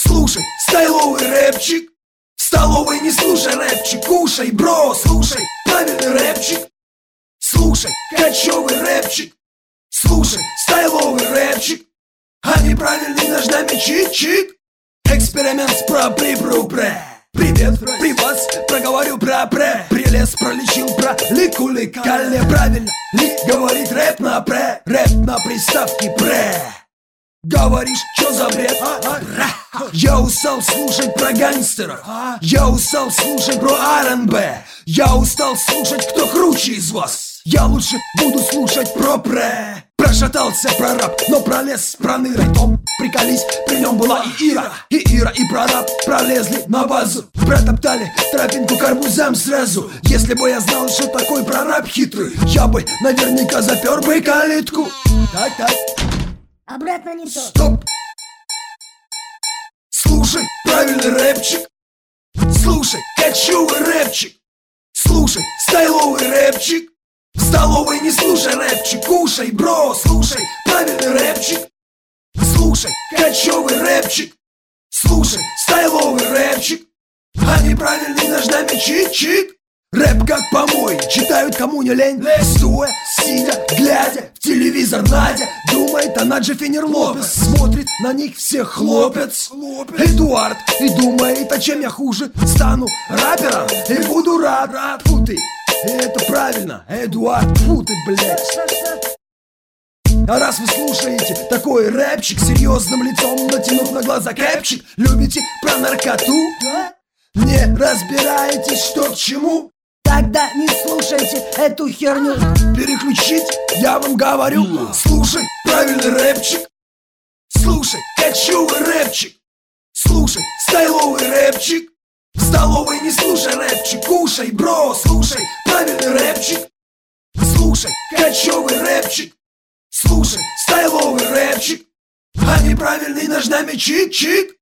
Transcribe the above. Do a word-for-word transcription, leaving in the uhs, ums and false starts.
Слушай, стайловый рэпчик. В столовой не слушай рэпчик. Кушай, бро, слушай правильный рэпчик. Слушай, качевый рэпчик. Слушай, стайловый рэпчик. А неправильный нажми чик-чик. Эксперимент с про-при-пру-пре. Привет, при вас, проговорю про-пре. Прелес пролечил про лику-ликале. Правильно, ли говорит рэп на пре. Рэп на приставке пре. Говоришь, чё за бред? А, а, я устал слушать про гангстеров. Я устал слушать про ар энд би. Я устал слушать, кто круче из вас. Я лучше буду слушать про пре. Прошатался прораб, но пролез с пронырой. Том, приколись, при нем была и Ира. И Ира, и прораб пролезли на базу. Протоптали тропинку к арбузам сразу. Если бы я знал, что такой прораб хитрый, я бы наверняка запер бы калитку. Так, так. Обратно не то. Стоп! Слушай правильный рэпчик. Слушай качевый рэпчик. Слушай стайловый рэпчик. В столовой не слушай рэпчик. Кушай, бро, слушай правильный рэпчик. Слушай качевый рэпчик. Слушай стайловый рэпчик. А неправильный нажми чик-чик. Рэп как помой, читают кому не лень. Стоя, сидя, глядя в телевизор, Надя думает, она Дженнифер Лопес. Смотрит на них всех хлопец Эдуард и думает, а чем я хуже? Стану рэпером и буду рад. Фу ты, это правильно, Эдуард, фу ты, блядь. А раз вы слушаете такой рэпчик, серьезным лицом натянув на глаза кэпчик, любите про наркоту? Не разбираетесь, что к чему? Тогда не слушайте эту херню. Переключить, я вам говорю. Слушай правильный рэпчик. Слушай качевый рэпчик. Слушай стайловый рэпчик. В столовой не слушай рэпчик. Кушай, бро, слушай правильный рэпчик. Слушай качевый рэпчик. Слушай стайловый рэпчик. А неправильный нажми чик-чик.